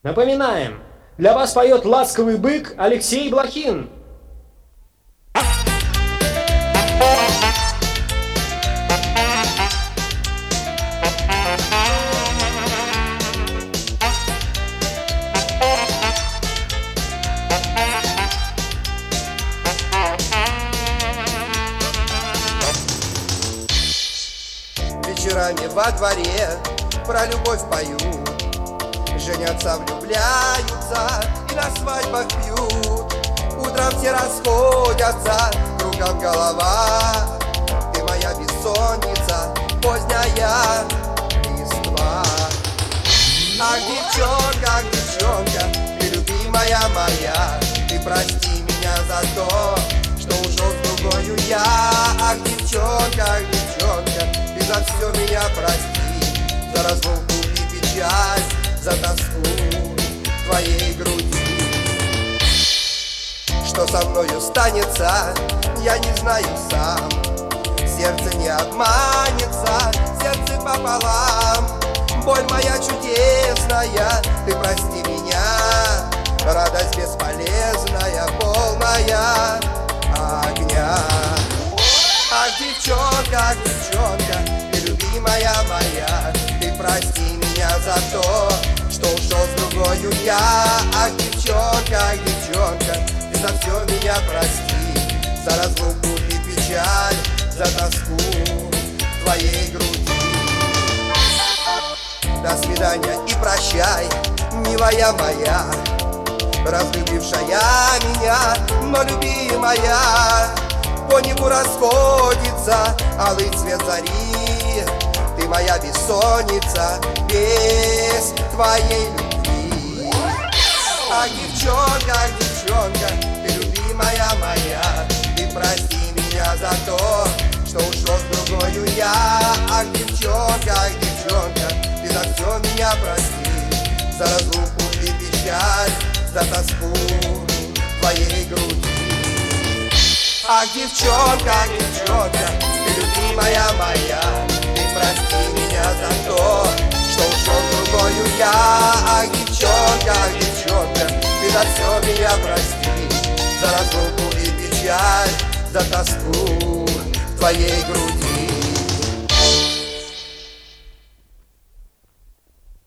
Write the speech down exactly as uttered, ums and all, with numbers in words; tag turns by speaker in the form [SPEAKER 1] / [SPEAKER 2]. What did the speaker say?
[SPEAKER 1] Напоминаем, для вас поет ласковый бык Алексей Блохин.
[SPEAKER 2] Вечерами во дворе про любовь поют, женятся, влюбляются и на свадьбах пьют. Утром все расходятся, кругом голова. Ты моя бессонница, поздняя листва. Ах, девчонка, ах, девчонка, ты любимая моя, ты прости меня за то, что ушел с другою я. Ах, девчонка, ах, девчонка, ты за все меня прости, за разлуку и печаль, за тоску твоей груди. Что со мною станется, я не знаю сам. Сердце не обманется, сердце пополам. Боль моя чудесная, ты прости меня. Радость бесполезная, полная огня. Ах, девчонка, ах, девчонка, ты любимая моя, ты прости меня за то, что ушел с другою я. Ах, девчонка, ах, девчонка, ты за все меня прости, за разлуку и печаль, за тоску твоей груди. До свидания и прощай, милая моя, разлюбившая меня, но любимая. По небу расходится алый цвет зари, ты моя бессонница без твоей любви. Ах, девчонка, ах, девчонка, ты любимая моя, ты прости меня за то, что ушел с другою я. Ах, девчонка, ах, девчонка, ты за все меня прости, за разлуку и печаль, за тоску твоей груди. Ах, девчонка, ах, девчонка, ты любимая моя, ты прости меня за то, что ушел с другою я. Ах, девчонка, ах, девчонка, ты за все меня прости, за разлуку и печаль, за тоску твоей груди.